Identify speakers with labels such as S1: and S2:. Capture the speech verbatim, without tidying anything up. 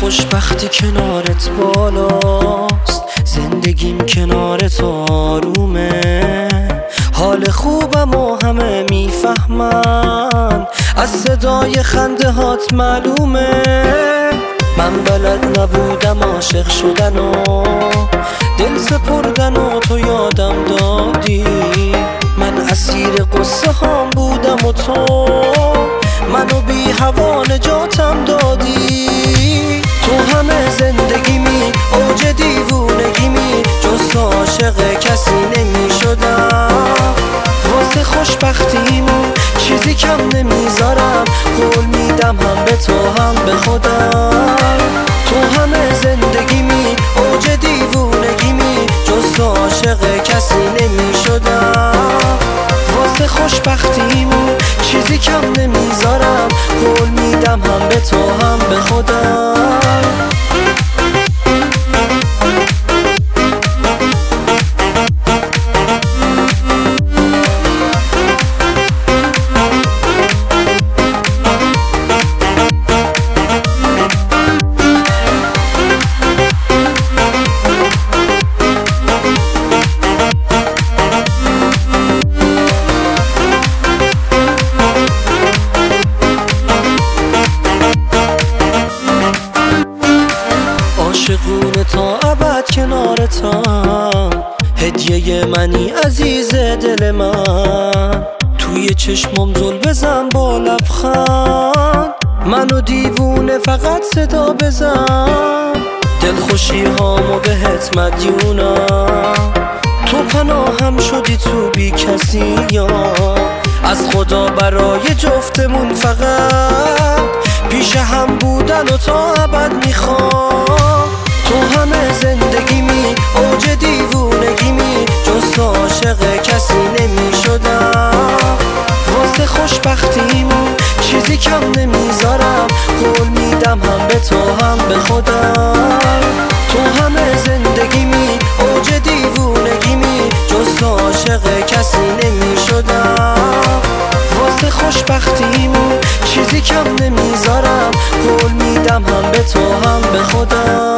S1: خوشبختی کنارت بالاست، زندگیم کنارت آرومه. حال خوبم و همه میفهمن، از صدای خنده هات معلومه. من بلد نبودم عاشق شدن و دل سپردن و تو یادم دادی. من اسیر قصه هام بودم و تو منو بی هوا نجاتم دادی. تو همه زندگیمی اوج دیوونگیمی، جز عاشق کسی نمی شدم. واسه خوشبختیم چیزی کم نمیذارم، قول میدم هم به تو هم به خودم. تو همه زندگیمی اوج دیوونگیمی، جز عاشق کسی نمی شدم. واسه خوشبختیم چیزی کم نمیذارم، قول میدم هم به تو هم به خودم. عاشقونه تا ابد کنارتم، هدیه منی عزیز دل من. توی چشمم زل بزن با لبخند، منو دیوونه فقط صدا بزن. دلخوشی هامو بهت مدیونم، تو پناهم شدی تو بی کسی یا از خدا برای جفتمون فقط پیش هم بودن و تا ابد میخوام. تو همه زندگیمی اوج دیوونگیمی، جز عاشق کسی نمی شدم. واسه خوشبختیم چیزی کم نمیذارم، قول میدم هم به تو هم به خودم. تو همه زندگیمی اوج دیوونگیمی، جز عاشق کسی نمی شدم. واسه خوشبختیم چیزی کم نمیذارم، قول میدم هم به تو هم به خودم.